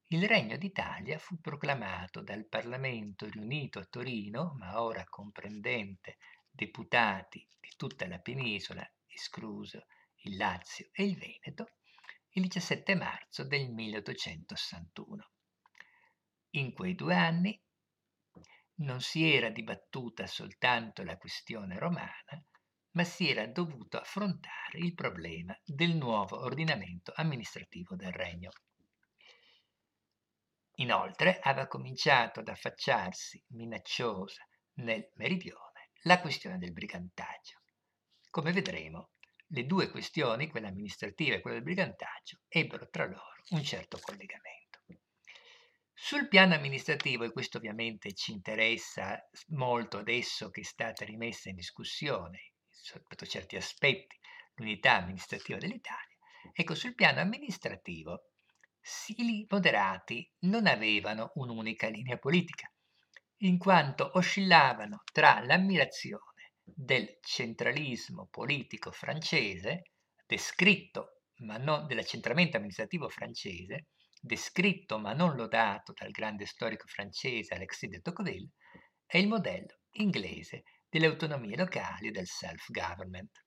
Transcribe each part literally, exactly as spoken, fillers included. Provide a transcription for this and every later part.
Il Regno d'Italia fu proclamato dal Parlamento riunito a Torino, ma ora comprendente deputati di tutta la penisola, escluso il Lazio e il Veneto, il diciassette marzo del milleottocentosessantuno. In quei due anni non si era dibattuta soltanto la questione romana, ma si era dovuto affrontare il problema del nuovo ordinamento amministrativo del regno. Inoltre aveva cominciato ad affacciarsi minacciosa nel meridione la questione del brigantaggio. Come vedremo, le due questioni, quella amministrativa e quella del brigantaggio, ebbero tra loro un certo collegamento. Sul piano amministrativo, e questo ovviamente ci interessa molto adesso che è stata rimessa in discussione, sotto certi aspetti, l'unità amministrativa dell'Italia, ecco, sul piano amministrativo i moderati non avevano un'unica linea politica, in quanto oscillavano tra l'ammirazione del centralismo politico francese, descritto ma non dell'accentramento amministrativo francese, descritto ma non lodato dal grande storico francese Alexis de Tocqueville, e il modello inglese delle autonomie locali e del self-government.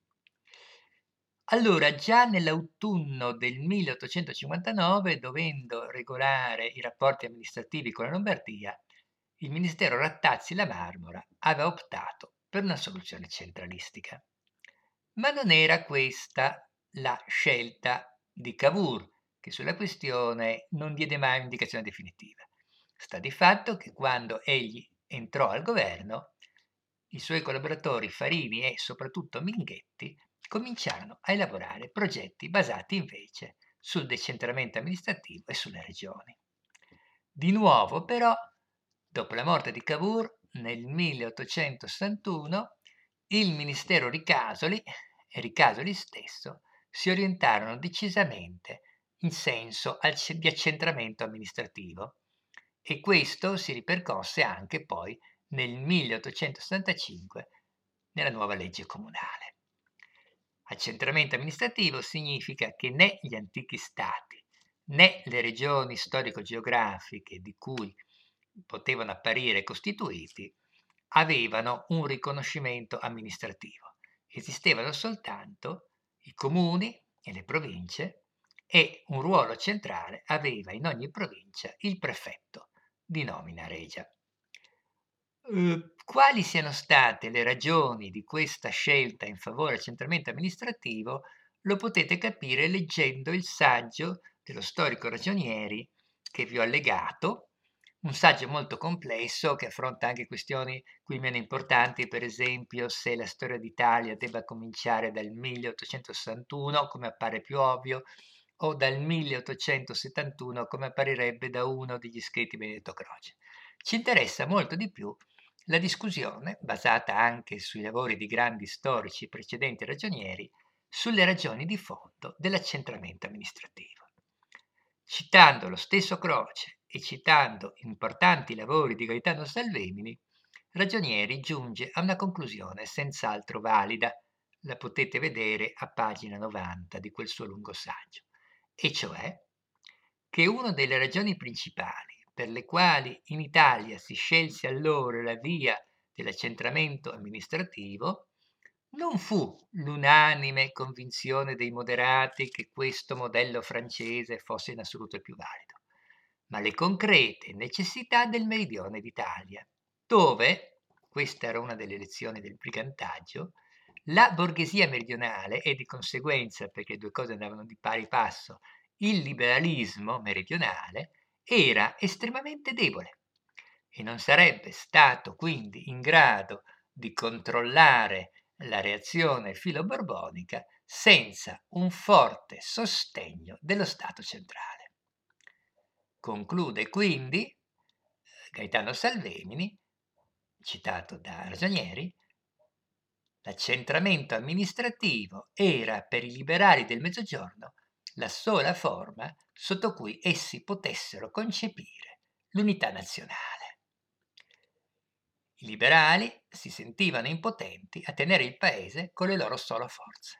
Allora, già nell'autunno del milleottocentocinquantanove, dovendo regolare i rapporti amministrativi con la Lombardia, il Ministero Rattazzi-La Marmora aveva optato per una soluzione centralistica. Ma non era questa la scelta di Cavour, che sulla questione non diede mai un'indicazione definitiva. Sta di fatto che quando egli entrò al governo, i suoi collaboratori Farini e soprattutto Minghetti cominciarono a elaborare progetti basati invece sul decentramento amministrativo e sulle regioni. Di nuovo, però, dopo la morte di Cavour, nel milleottocentosessantuno, il ministero Ricasoli e Ricasoli stesso si orientarono decisamente in senso di accentramento amministrativo, e questo si ripercosse anche poi nel milleottocentosessantacinque nella nuova legge comunale. Accentramento amministrativo significa che né gli antichi stati né le regioni storico-geografiche di cui potevano apparire costituiti avevano un riconoscimento amministrativo. Esistevano soltanto i comuni e le province, e un ruolo centrale aveva in ogni provincia il prefetto di nomina regia. Uh, quali siano state le ragioni di questa scelta in favore del centramento amministrativo lo potete capire leggendo il saggio dello storico Ragionieri che vi ho allegato, un saggio molto complesso che affronta anche questioni qui meno importanti, per esempio se la storia d'Italia debba cominciare dal milleottocentosessantuno, come appare più ovvio, o dal milleottocentosettantuno, come apparirebbe da uno degli scritti di Benedetto Croce. Ci interessa molto di più la discussione, basata anche sui lavori di grandi storici precedenti ragionieri, sulle ragioni di fondo dell'accentramento amministrativo. Citando lo stesso Croce e citando importanti lavori di Gaetano Salvemini, Ragionieri giunge a una conclusione senz'altro valida, la potete vedere a pagina novanta di quel suo lungo saggio, e cioè che una delle ragioni principali per le quali in Italia si scelse allora la via dell'accentramento amministrativo non fu l'unanime convinzione dei moderati che questo modello francese fosse in assoluto il più valido, ma le concrete necessità del meridione d'Italia, dove, questa era una delle lezioni del brigantaggio, la borghesia meridionale e di conseguenza, perché le due cose andavano di pari passo, il liberalismo meridionale era estremamente debole e non sarebbe stato quindi in grado di controllare la reazione filo-borbonica senza un forte sostegno dello Stato centrale. Conclude quindi Gaetano Salvemini, citato da Ragionieri: l'accentramento amministrativo era per i liberali del Mezzogiorno la sola forma sotto cui essi potessero concepire l'unità nazionale. I liberali si sentivano impotenti a tenere il paese con le loro sole forze.